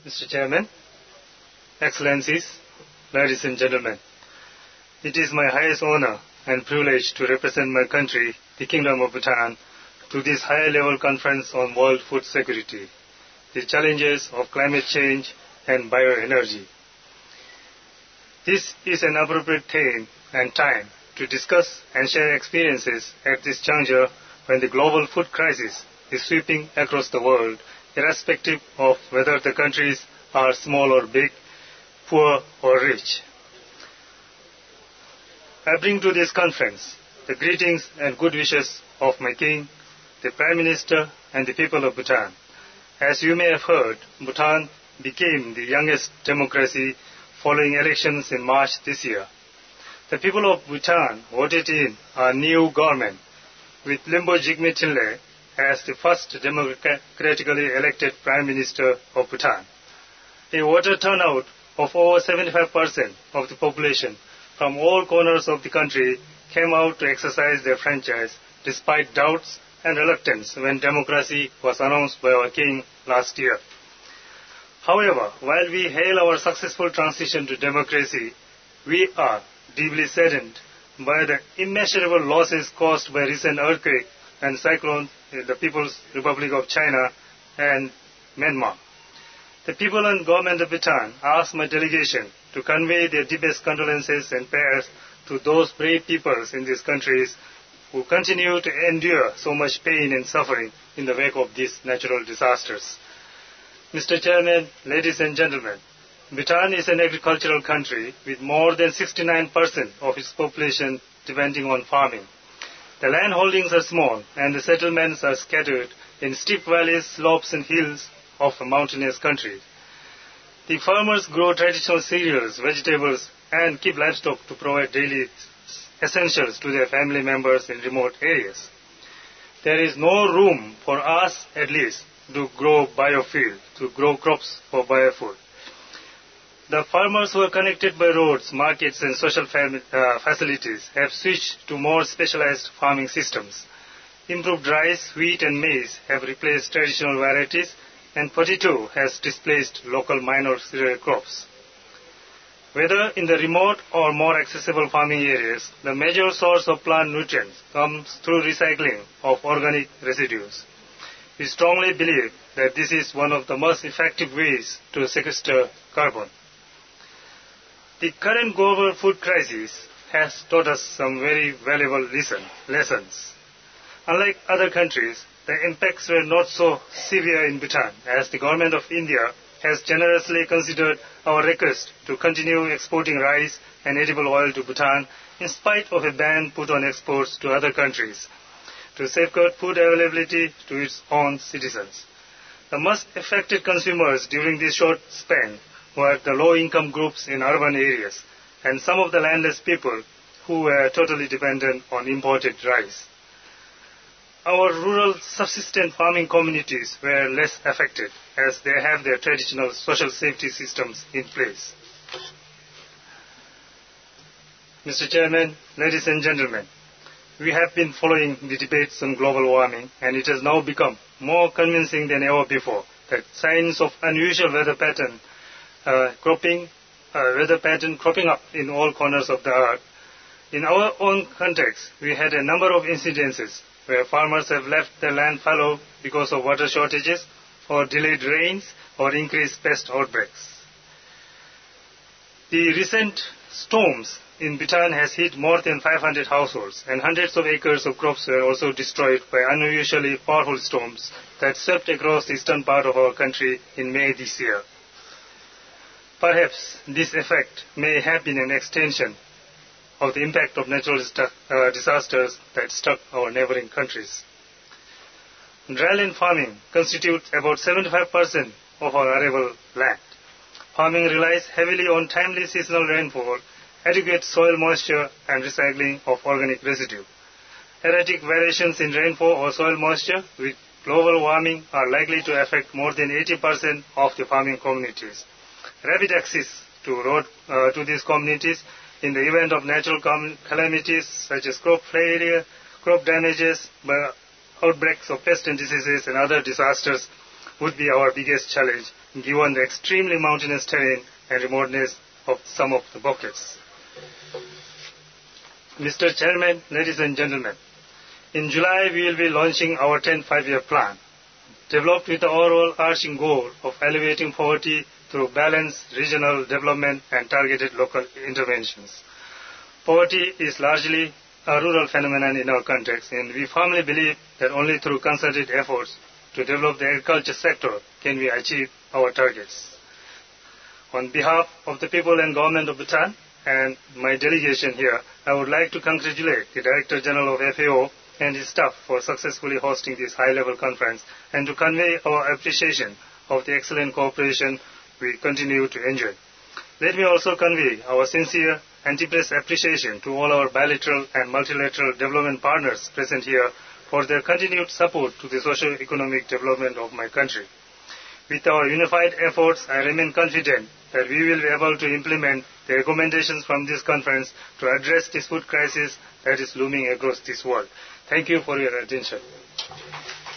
Mr. Chairman, Excellencies, ladies and gentlemen, it is my highest honor and privilege to represent my country, the Kingdom of Bhutan, to this high-level conference on world food security, the challenges of climate change and bioenergy. This is an appropriate theme and time to discuss and share experiences at this juncture when the global food crisis is sweeping across the world, irrespective of whether the countries are small or big, poor or rich. I bring to this conference the greetings and good wishes of my King, the Prime Minister, and the people of Bhutan. As you may have heard, Bhutan became the youngest democracy following elections in March this year. The people of Bhutan voted in a new government with Limbo Jigme Chinle as the first democratically elected Prime Minister of Bhutan. A voter turnout of over 75% of the population from all corners of the country came out to exercise their franchise despite doubts and reluctance when democracy was announced by our king last year. However, while we hail our successful transition to democracy, we are deeply saddened by the immeasurable losses caused by recent earthquake and cyclone in the People's Republic of China and Myanmar. The people and government of Bhutan asked my delegation to convey their deepest condolences and prayers to those brave peoples in these countries who continue to endure so much pain and suffering in the wake of these natural disasters. Mr. Chairman, ladies and gentlemen, Bhutan is an agricultural country with more than 69% of its population depending on farming. The land holdings are small and the settlements are scattered in steep valleys, slopes and hills of a mountainous country. The farmers grow traditional cereals, vegetables and keep livestock to provide daily essentials to their family members in remote areas. There is no room for us, at least, to grow biofuel, to grow crops for biofood. The farmers who are connected by roads, markets and social facilities have switched to more specialized farming systems. Improved rice, wheat and maize have replaced traditional varieties and potato has displaced local minor cereal crops. Whether in the remote or more accessible farming areas, the major source of plant nutrients comes through recycling of organic residues. We strongly believe that this is one of the most effective ways to sequester carbon. The current global food crisis has taught us some very valuable lessons. Unlike other countries, the impacts were not so severe in Bhutan, as the government of India has generously considered our request to continue exporting rice and edible oil to Bhutan in spite of a ban put on exports to other countries to safeguard food availability to its own citizens. The most affected consumers during this short span were the low-income groups in urban areas and some of the landless people who were totally dependent on imported rice. Our rural subsistence farming communities were less affected as they have their traditional social safety systems in place. Mr. Chairman, ladies and gentlemen, we have been following the debates on global warming and it has now become more convincing than ever before that signs of unusual weather pattern cropping up in all corners of the earth. In our own context, we had a number of incidences where farmers have left their land fallow because of water shortages or delayed rains or increased pest outbreaks. The recent storms in Bhutan has hit more than 500 households and hundreds of acres of crops were also destroyed by unusually powerful storms that swept across the eastern part of our country in May this year. Perhaps this effect may have been an extension of the impact of natural disasters that struck our neighboring countries. Dryland farming constitutes about 75% of our arable land. Farming relies heavily on timely seasonal rainfall, adequate soil moisture, and recycling of organic residue. Erratic variations in rainfall or soil moisture with global warming are likely to affect more than 80% of the farming communities. Rapid access to these communities in the event of natural calamities such as crop failure, crop damages, outbreaks of pests and diseases and other disasters would be our biggest challenge given the extremely mountainous terrain and remoteness of some of the pockets. Mr. Chairman, ladies and gentlemen, in July we will be launching our 10th five-year plan, developed with the overarching goal of alleviating poverty through balanced regional development and targeted local interventions. Poverty is largely a rural phenomenon in our context, and we firmly believe that only through concerted efforts to develop the agriculture sector can we achieve our targets. On behalf of the people and government of Bhutan and my delegation here, I would like to congratulate the Director General of FAO and his staff for successfully hosting this high-level conference and to convey our appreciation of the excellent cooperation we continue to enjoy. Let me also convey our sincere anti-press appreciation to all our bilateral and multilateral development partners present here for their continued support to the socio-economic development of my country. With our unified efforts, I remain confident that we will be able to implement the recommendations from this conference to address this food crisis that is looming across this world. Thank you for your attention.